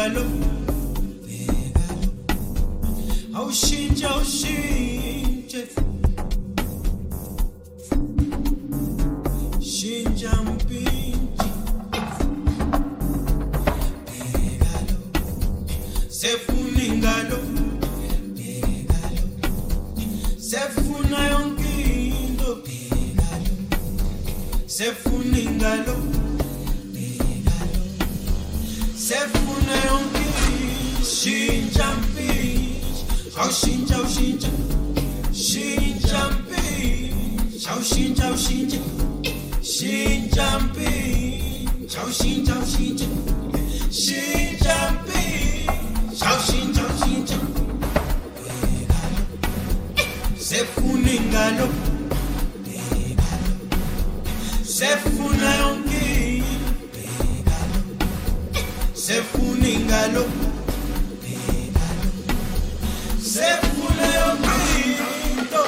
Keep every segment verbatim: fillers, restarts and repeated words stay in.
ngalo awushintshe awushintshe shintsha mpintshi ngalo sefuna ingalo ngalo sefuna yonke into ngalo sefuna ingalo ngalo sefuna yonke shintsha mpintshi awushintsha awushintsha shintsha mpintshi awushintsha awushintsha shintsha mpintshi awushintsha awushintsha shintsha mpintshi awushintsha awushintsha sefuna ingalo sefuna yonke sefuna ingalo sefuna yonke into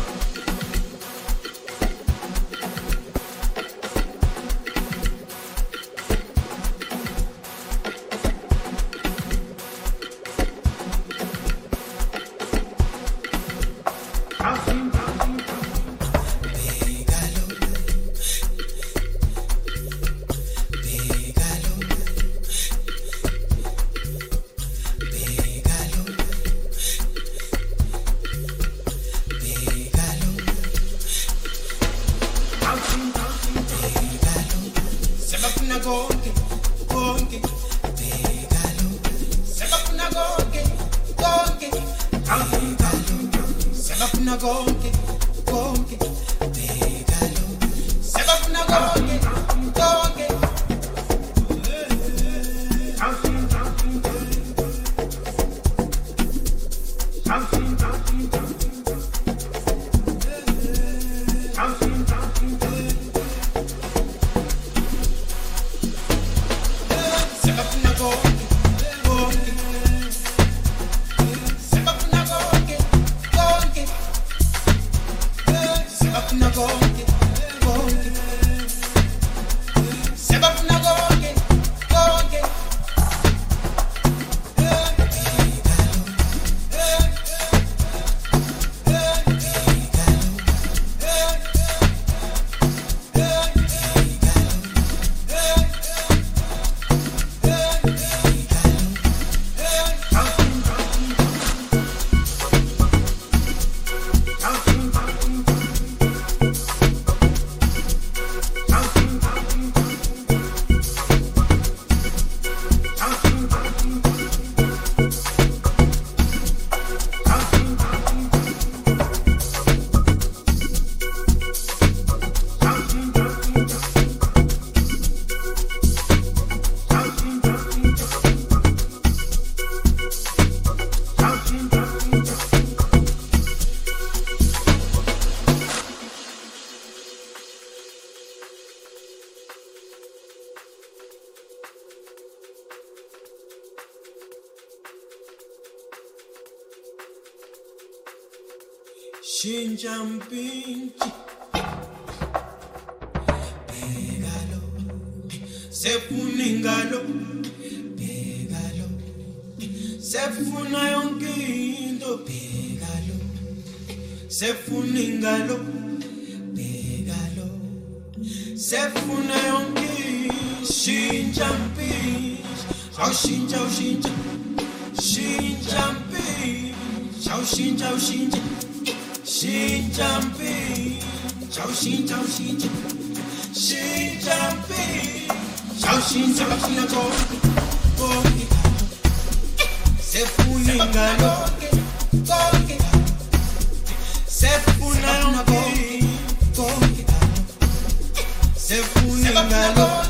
shintsha mpintshi ngalo sefuna ingalo ngalo sefuna yonke into ngalo sefuna ingalo ngalo sefuna yonke shintsha mpintshi awushintsha awushintsha shintsha mpintshi awushintsha awushintsha shintsha mpintshi awushintsha awushintsha shintsha mpintshi awushintsha awushintsha konke konke sefuna ingalo konke sefuna yonke konke sefuna ingalo